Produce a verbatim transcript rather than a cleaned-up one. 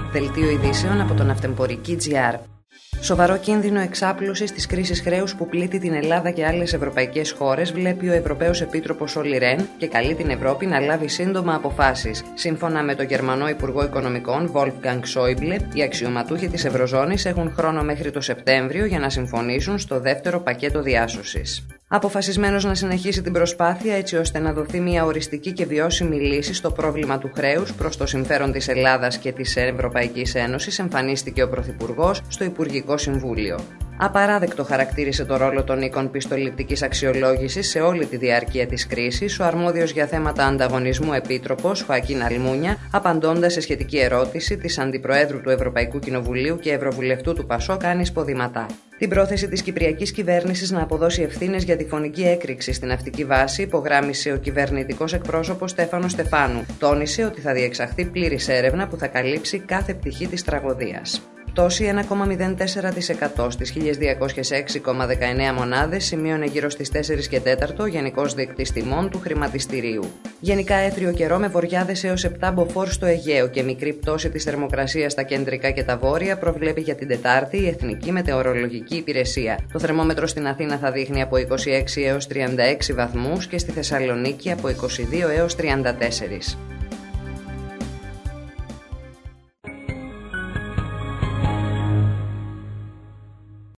Δελτίο ειδήσεων από το Ναυτεμπορική τζι αρ. Σοβαρό κίνδυνο εξάπλωσης της κρίσης χρέους που πλήττει την Ελλάδα και άλλες ευρωπαϊκές χώρες βλέπει ο Ευρωπαίος Επίτροπος Όλι Ρεν και καλεί την Ευρώπη να λάβει σύντομα αποφάσεις. Σύμφωνα με τον Γερμανό Υπουργό Οικονομικών Wolfgang Schäuble, οι αξιωματούχοι της Ευρωζώνης έχουν χρόνο μέχρι το Σεπτέμβριο για να συμφωνήσουν στο δεύτερο πακέτο διάσωσης. Αποφασισμένος να συνεχίσει την προσπάθεια έτσι ώστε να δοθεί μια οριστική και βιώσιμη λύση στο πρόβλημα του χρέους προς το συμφέρον της Ελλάδας και της Ευρωπαϊκής Ένωσης, εμφανίστηκε ο Πρωθυπουργός στο Υπουργικό Συμβούλιο. Απαράδεκτο χαρακτήρισε το ρόλο των οίκων πιστοληπτικής αξιολόγησης σε όλη τη διάρκεια της κρίσης ο αρμόδιος για θέματα ανταγωνισμού Επίτροπος Χοακίν Αλμούνια, απαντώντας σε σχετική ερώτηση της Αντιπροέδρου του Ευρωπαϊκού Κοινοβουλίου και Ευρωβουλευτού του Πασόκ Άννης Ποδηματά. Την πρόθεση της Κυπριακής Κυβέρνησης να αποδώσει ευθύνες για τη φωνική έκρηξη στην ναυτική βάση υπογράμμισε ο κυβερνητικός εκπρόσωπος Στέφανος Στεφάνου. Τόνισε ότι θα διεξαχθεί πλήρης έρευνα που θα καλύψει κάθε πτυχή της τραγωδίας. Πτώση ένα κόμμα μηδέν τέσσερα τοις εκατό στις χίλια διακόσιες έξι κόμμα δεκαεννέα μονάδες σημείωνε γύρω στις τέσσερα και τέταρτο ο Γενικός Δείκτης Τιμών του Χρηματιστηρίου. Γενικά έθριο καιρό με βοριάδες έως επτά μποφόρ στο Αιγαίο και μικρή πτώση της θερμοκρασίας στα κεντρικά και τα βόρεια προβλέπει για την Τετάρτη η Εθνική Μετεωρολογική Υπηρεσία. Το θερμόμετρο στην Αθήνα θα δείχνει από είκοσι έξι έως τριάντα έξι βαθμούς και στη Θεσσαλονίκη από είκοσι δύο έως τριάντα τέσσερα.